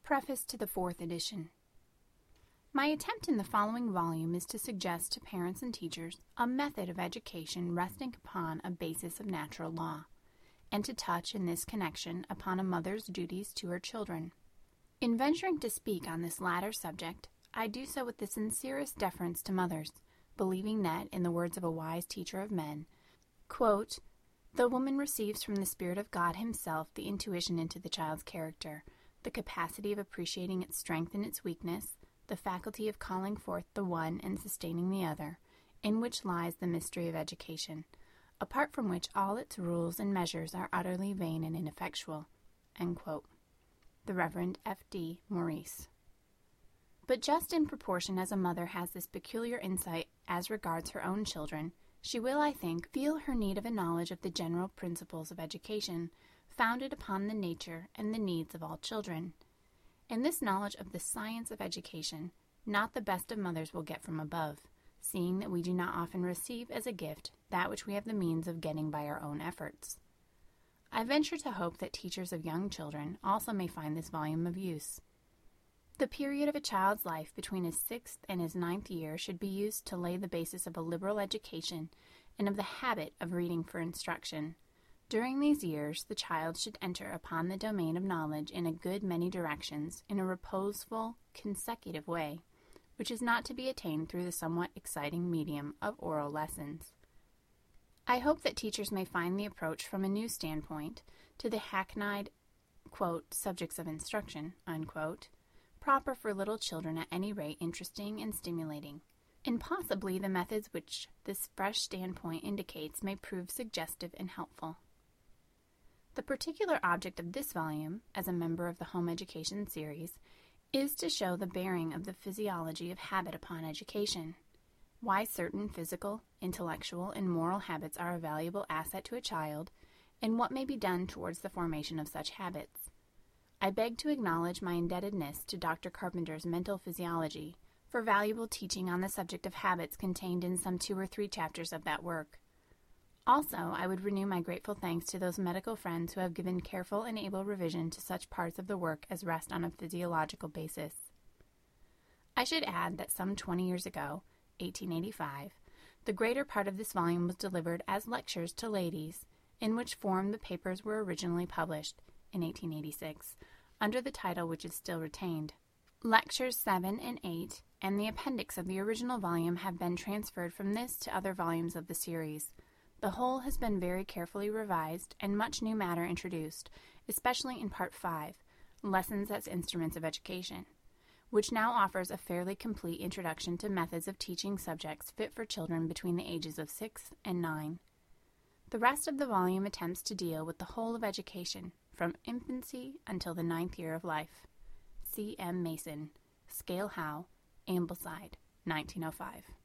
Preface to the 4th edition. My attempt in the following volume is to suggest to parents and teachers a method of education resting upon a basis of natural law, and to touch in this connection upon a mother's duties to her children. In venturing to speak on this latter subject, I do so with the sincerest deference to mothers, believing that, in the words of a wise teacher of men, quote, "The woman receives from the Spirit of God himself the intuition into the child's character, the capacity of appreciating its strength and its weakness, the faculty of calling forth the one and sustaining the other, in which lies the mystery of education, apart from which all its rules and measures are utterly vain and ineffectual." End quote. The Reverend F.D. Maurice. But just in proportion as a mother has this peculiar insight as regards her own children, she will, I think, feel her need of a knowledge of the general principles of education, founded upon the nature and the needs of all children. And this knowledge of the science of education, not the best of mothers will get from above, seeing that we do not often receive as a gift that which we have the means of getting by our own efforts. I venture to hope that teachers of young children also may find this volume of use. The period of a child's life between his 6th and his 9th year should be used to lay the basis of a liberal education and of the habit of reading for instruction. During these years, the child should enter upon the domain of knowledge in a good many directions in a reposeful, consecutive way, which is not to be attained through the somewhat exciting medium of oral lessons. I hope that teachers may find the approach from a new standpoint to the hackneyed, quote, subjects of instruction, unquote, proper for little children at any rate interesting and stimulating, and possibly the methods which this fresh standpoint indicates may prove suggestive and helpful. The particular object of this volume, as a member of the Home Education series, is to show the bearing of the physiology of habit upon education, why certain physical, intellectual, and moral habits are a valuable asset to a child, and what may be done towards the formation of such habits. I beg to acknowledge my indebtedness to Dr. Carpenter's Mental Physiology for valuable teaching on the subject of habits contained in some 2 or 3 chapters of that work. Also, I would renew my grateful thanks to those medical friends who have given careful and able revision to such parts of the work as rest on a physiological basis. I should add that some 20 years ago, 1885, the greater part of this volume was delivered as lectures to ladies, in which form the papers were originally published, in 1886, under the title which is still retained. Lectures 7 and 8 and the appendix of the original volume have been transferred from this to other volumes of the series. The whole has been very carefully revised and much new matter introduced, especially in Part 5, Lessons as Instruments of Education, which now offers a fairly complete introduction to methods of teaching subjects fit for children between the ages of 6 and 9. The rest of the volume attempts to deal with the whole of education, from infancy until the 9th year of life. C. M. Mason, Scale Howe, Ambleside, 1905.